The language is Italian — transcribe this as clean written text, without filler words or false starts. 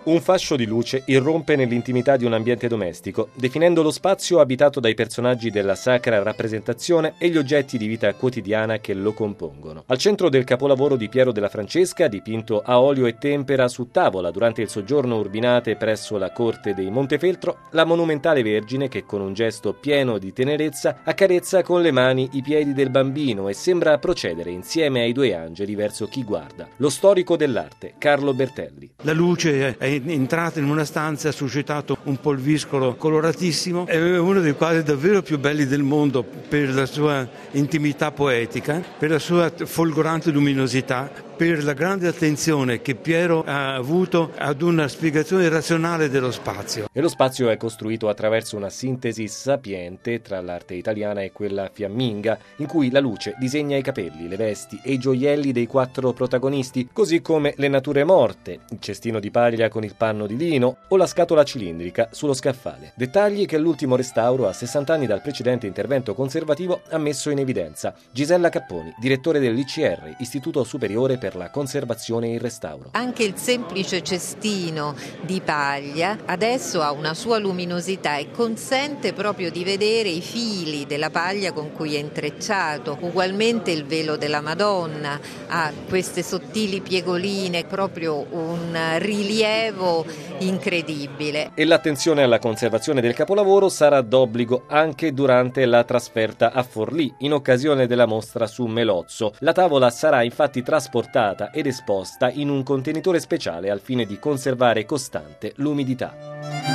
Un fascio di luce irrompe nell'intimità di un ambiente domestico, definendo lo spazio abitato dai personaggi della sacra rappresentazione e gli oggetti di vita quotidiana che lo compongono. Al centro del capolavoro di Piero della Francesca, dipinto a olio e tempera su tavola durante il soggiorno Urbinate presso la corte dei Montefeltro, la monumentale Vergine che con un gesto pieno di tenerezza accarezza con le mani i piedi del bambino e sembra procedere insieme ai due angeli verso chi guarda. Lo storico dell'arte, Carlo Bertelli. La luce è entrata in una stanza, ha suscitato un polviscolo coloratissimo, è uno dei quadri davvero più belli del mondo per la sua intimità poetica, per la sua folgorante luminosità, per la grande attenzione che Piero ha avuto ad una spiegazione razionale dello spazio. E lo spazio è costruito attraverso una sintesi sapiente tra l'arte italiana e quella fiamminga, in cui la luce disegna i capelli, le vesti e i gioielli dei quattro protagonisti, così come le nature morte, il cestino di paglia con il panno di lino o la scatola cilindrica sullo scaffale. Dettagli che l'ultimo restauro, a 60 anni dal precedente intervento conservativo, ha messo in evidenza. Gisella Capponi, direttore dell'ICR, Istituto Superiore per la Conservazione e il Restauro. Anche il semplice cestino di paglia adesso ha una sua luminosità e consente proprio di vedere i fili della paglia con cui è intrecciato. Ugualmente il velo della Madonna ha queste sottili piegoline, proprio un rilievo incredibile. E l'attenzione alla conservazione del capolavoro sarà d'obbligo anche durante la trasferta a Forlì, in occasione della mostra su Melozzo. La tavola sarà infatti trasportata ed esposta in un contenitore speciale al fine di conservare costante l'umidità.